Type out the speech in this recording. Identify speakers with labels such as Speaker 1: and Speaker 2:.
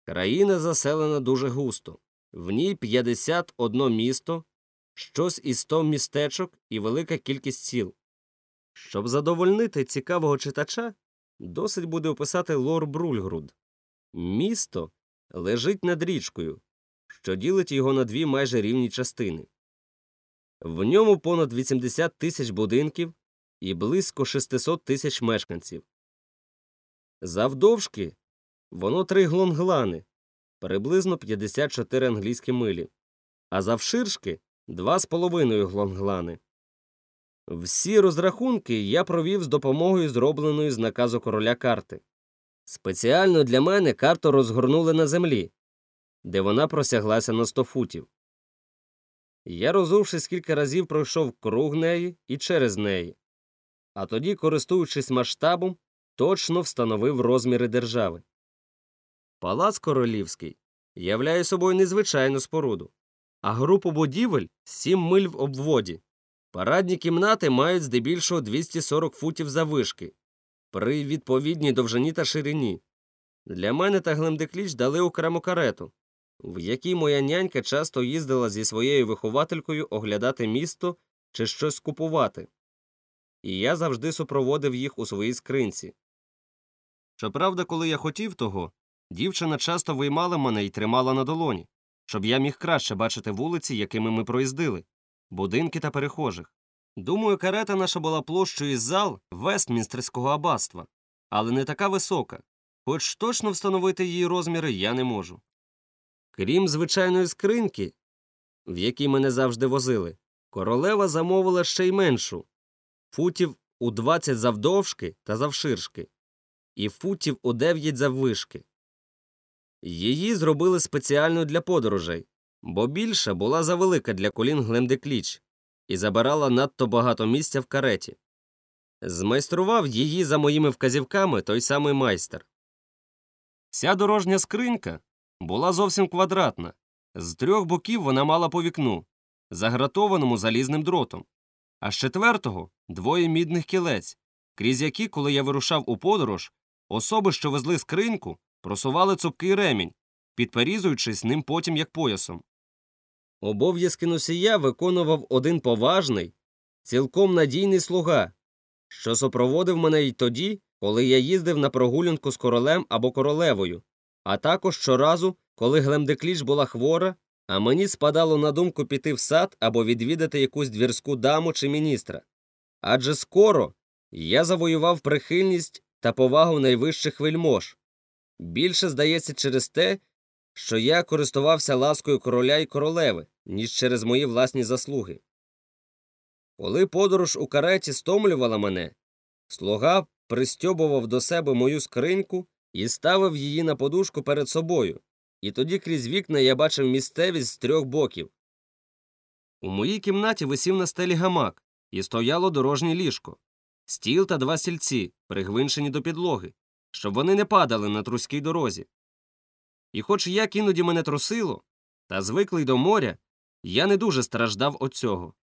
Speaker 1: Країна заселена дуже густо. В ній 51 місто, щось із 100 містечок і велика кількість сіл. Щоб задовольнити цікавого читача, досить буде описати лор Брульгруд. Місто лежить над річкою, що ділить його на дві майже рівні частини. В ньому понад 80 тисяч будинків і близько 600 тисяч мешканців. Завдовжки воно 3 глонглани, приблизно 54 англійські милі, а завширшки 2,5 глонглани. Всі розрахунки я провів з допомогою зробленої з наказу короля карти. Спеціально для мене карту розгорнули на землі, де вона просяглася на 100 футів. Я, розувшись кілька разів, пройшов круг неї і через неї, а тоді, користуючись масштабом, точно встановив розміри держави. Палац королівський являє собою незвичайну споруду, а групу будівель 7 миль в обводі. Парадні кімнати мають здебільшого 240 футів заввишки, при відповідній довжині та ширині. Для мене та Глемдекліч дали окрему карету, в якій моя нянька часто їздила зі своєю вихователькою оглядати місто чи щось купувати. І я завжди супроводив їх у своїй скринці. Щоправда, коли я хотів того, дівчина часто виймала мене і тримала на долоні, щоб я міг краще бачити вулиці, якими ми проїздили, будинки та перехожих. Думаю, карета наша була площею із зал Вестмінстерського аббатства, але не така висока, хоч точно встановити її розміри я не можу. Крім звичайної скриньки, в якій мене завжди возили, королева замовила ще й меншу, футів у 20 завдовжки та завширшки, і футів у 9 заввишки. Її зробили спеціально для подорожей, бо більша була завелика для колін Глемдекліч і забирала надто багато місця в кареті. Змайстрував її за моїми вказівками той самий майстер. Ця дорожня скринька була зовсім квадратна. З 3 боків вона мала по вікну, загратованому залізним дротом, а з 4-го – 2 мідних кілець, крізь які, коли я вирушав у подорож, особи, що везли скриньку, просували цупкий ремінь, підперізуючись ним потім як поясом. Обов'язки носія виконував один поважний, цілком надійний слуга, що супроводив мене й тоді, коли я їздив на прогулянку з королем або королевою, а також щоразу, коли Глемдекліч була хвора, а мені спадало на думку піти в сад або відвідати якусь двірську даму чи міністра. Адже скоро я завоював прихильність та повагу найвищих вельмож. Більше, здається, через те, що я користувався ласкою короля і королеви, ніж через мої власні заслуги. Коли подорож у кареті стомлювала мене, слуга пристьобував до себе мою скриньку і ставив її на подушку перед собою, і тоді крізь вікна я бачив місцевість з 3 боків. У моїй кімнаті висів на стелі гамак, і стояло дорожнє ліжко, стіл та 2 стільці, пригвинчені до підлоги, щоб вони не падали на труській дорозі. І хоч як іноді мене трусило, та звиклий до моря, я не дуже страждав від цього.